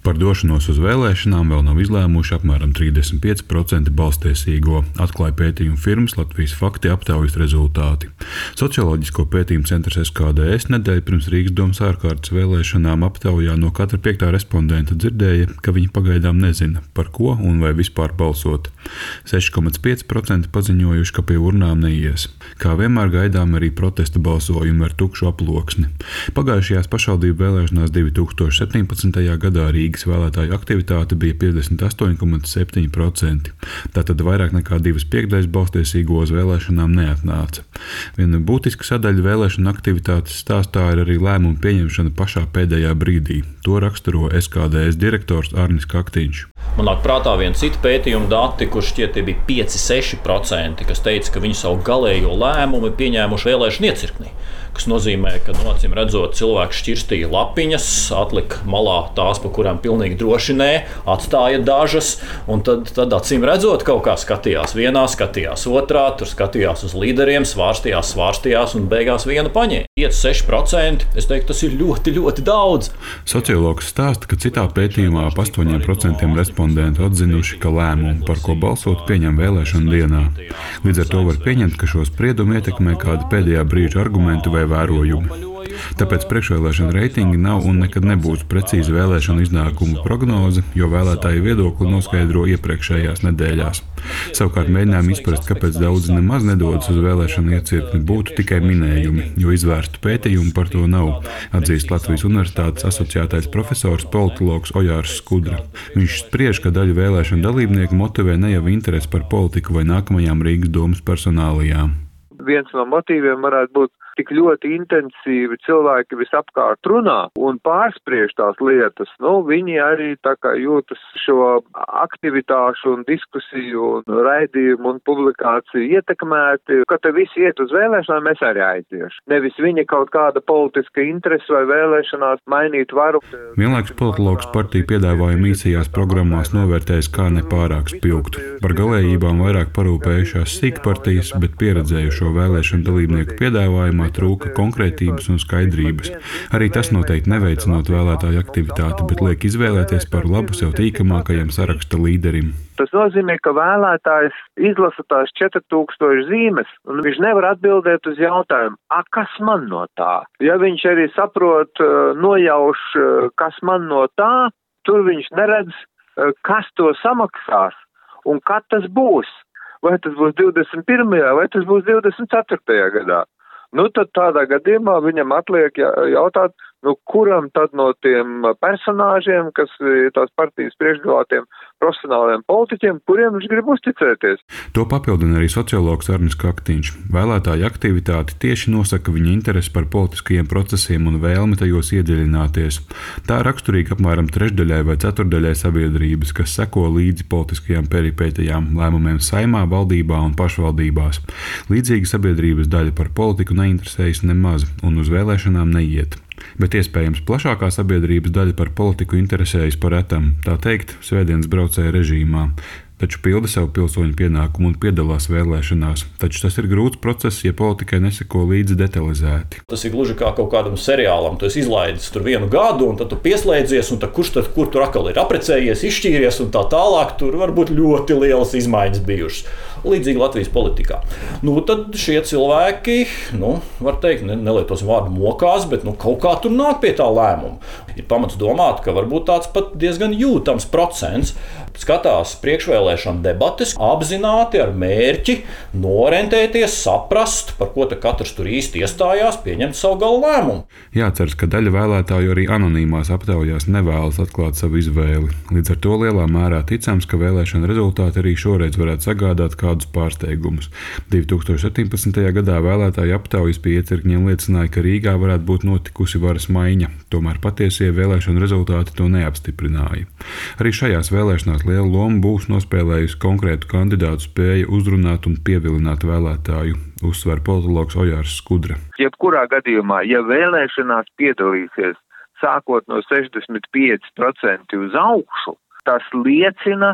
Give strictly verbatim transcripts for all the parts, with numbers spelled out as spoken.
Par došanos uz vēlēšanām vēl nav izlēmuši apmēram trīsdesmit pieci procenti balstiesīgo, atklāja pētījumu firmas Latvijas Fakti aptaujas rezultāti. Socioloģisko pētījumu centrs S K D S nedēļu pirms Rīgas domas ārkārtas vēlēšanām aptaujā no katra piektā respondenta dzirdēja, ka viņi pagaidām nezina, par ko un vai vispār balsot. seši komats pieci procenti paziņojuši, ka pie urnām neies. Kā vienmēr gaidām arī protesta balsojumi ar tukšu aploksni. Pagājušajās pašvaldību vēlēšanās divi tūkstoši septiņpadsmitajā gadā Rīgas vēlētāju aktivitāte bija piecdesmit astoņi komats septiņi procenti. Tātad vairāk nekā divas piekdaļas balstiesīgo uz vēlēšanām neatnāca. Viena būtiska sadaļa vēlēšana aktivitātes stāstā ir arī lēmumu pieņemšana pašā pēdējā brīdī. To raksturo S K D S direktors Arnis Kaktiņš. Man nāk prātā viena cita pētījuma dati, kur šķiet tie bija pieci seši procenti, kas teica, ka viņi savu galējo lēmumu ir pieņēmuši vēlēšanu iecirknī. Kas nozīmē, ka, no acīm redzot, cilvēks šķirstīja lapiņas, atlika malā tās, pa kurām pilnīgi droši nē, atstāja dažas, un tad, tad acīm redzot, kaut kā skatījās vienā, skatījās otrā, tur skatījās uz līderiem, svārstījās, svārstījās un beigās vienu paņēma. pieci seši procenti, es teiktu, tas ir ļoti, ļoti daudz. Sociologs stāsta, ka citā pētījumā ap astoņiem procentiem respondentu atzinuši, ka lēmumu, par ko balsot, pieņem vēlēšanu dienā. Līdz ar to var pieņemt, ka šo spriedumu ietekmē kāda pēdējā brīža argumentu vai vērojumi. Tāpēc priekšvēlēšana reitingi nav un nekad nebūs precīza vēlēšanu iznākumu prognoze, jo vēlētāju viedokli noskaidro iepriekšējās nedēļās. Savukārt mēģinājumi izprast, kāpēc daudzi nemaz nedodas uz vēlēšanu iecirkni, būtu tikai minējumi, jo izvērstu pētījumu par to nav, atzīst Latvijas Universitātes asociētais profesors politologs Ojārs Skudra. Viņš spriež, ka daļu vēlēšanu dalībnieku motivē ne jau interesi par politiku vai nākamajām Rīgas domas personālijām. Viens no motīviem varētu būt tik ļoti intensīvi cilvēki visapkārt runā un pārspriež tās lietas. Nu, viņi arī tā kā jūtas šo aktivitāšu un diskusiju un raidījumu un publikāciju ietekmēti, ka te visi iet uz vēlēšanām, es arī aiziešu. Nevis viņa kaut kāda politiska interese vai vēlēšanās mainīt varu. Vienlaikus politologs partiju piedāvājumu īsajās programmās novērtējis kā nepārāk spilgtu. Par galējībām vairāk parūpējušās sīkpartijas, bet pieredzējušo vēlēšanu dalībnieku piedāvājumā trūka konkrētības un skaidrības. Arī tas noteikti neveicinot vēlētāju aktivitāti, bet liek izvēlēties par labu sev tīkamākajam saraksta līderim. Tas nozīmē, ka vēlētājs izlasa tās četri tūkstoši zīmes, un viņš nevar atbildēt uz jautājumu, a, kas man no tā? Ja viņš arī saprot, nojauš, kas man no tā, tur viņš neredz, kas to samaksās un kad tas būs. Vai tas būs divdesmit pirmajā vai tas būs divdesmit ceturtajā gadā. Nu, tad tādā gadījumā viņam atliek jautāt, nu, kuram tad no tiem personāžiem, kas tās partijas priekšgalātiem profesionāliem politiķiem, kuriem viņš grib uzticēties. To papildina arī sociologs Arnis Kaktiņš. Vēlētāju aktivitāti tieši nosaka viņa interesi par politiskajiem procesiem un vēlmi tajos iedziļināties. Tā raksturīga apmēram trešdaļai vai ceturdaļai sabiedrības, kas seko līdzi politiskajām peripētijām, lēmumiem saimā, valdībā un pašvaldībās. Līdzīga sabiedrības daļa par politiku neinteresējas nemaz un uz vēlēšanām neiet. Bet iespējams plašākā sabiedrības daļa par politiku interesējas par retam, tā teikt, svētdienas braucēja režīmā. Taču pilda savu pilsoņu pienākumu un piedalās vēlēšanās. Taču tas ir grūts process, ja politikai neseko līdzi detalizēti. Tas ir gluži kā kaut kādam seriālam. Tu esi izlaidis tur vienu gadu, un tad tu pieslēdzies, un tad kurš tad, kur tur atkal ir aprecējies, izšķīries, un tā tālāk. Tur var būt ļoti lielas izmaiņas bijušas. Līdzīgi Latvijas politikā. Nu, tad šie cilvēki, nu, var teikt, ne, nelietos vārdu mokās, bet nu, kaut kā tur nāk pie tā lēmuma. Ir pamats domāt, ka varbūt tāds pat diezgan jūtams procents skatās priekšvēlēšanu debates apzināti ar mērķi norentēties, saprast, par ko te katrs tur īsti iestājās, pieņemt savu galu lēmumu. Jāceras, ka daļa vēlētāju arī anonīmās aptaujās nevēlas atklāt savu izvēli. Līdz ar to lielā mērā ticams, ka vēlēšana rezultāti arī šoreiz varētu sagādāt kādus pārsteigumus. divi tūkstoši septiņpadsmitajā gadā vēlētāju aptaujas pie iecirkņiem liecināja, ka Rīgā varētu būt notikusi varas maiņa, tomēr patiesie vēlēšanu rezultāti to neapstiprināja. Arī šajās vēlēšanās lielu lomu būs nospēlējusi konkrētu kandidātu spēja uzrunāt un pievilināt vēlētāju, uzsver politologs Ojārs Skudra. Jebkurā gadījumā, ja vēlēšanās piedalīsies sākot no sešdesmit pieci procenti uz augšu, tas liecina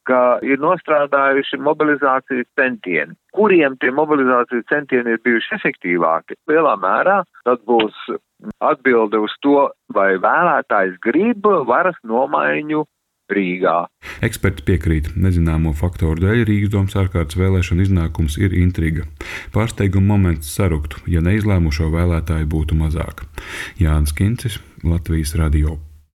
ka ir nostrādājuši mobilizācijas centieni. Kuriem tie mobilizācijas centieni ir bijuši efektīvāki? Lielā mērā tad būs atbilde uz to, vai vēlētājs grib varas nomaiņu Rīgā. Eksperti piekrīt, nezināmo faktoru dēļ Rīgas domas ārkārtas vēlēšana iznākums ir intriga. Pārsteiguma moments saruktu, ja neizlēmušo vēlētāju būtu mazāk. Jānis Kincis, Latvijas radio.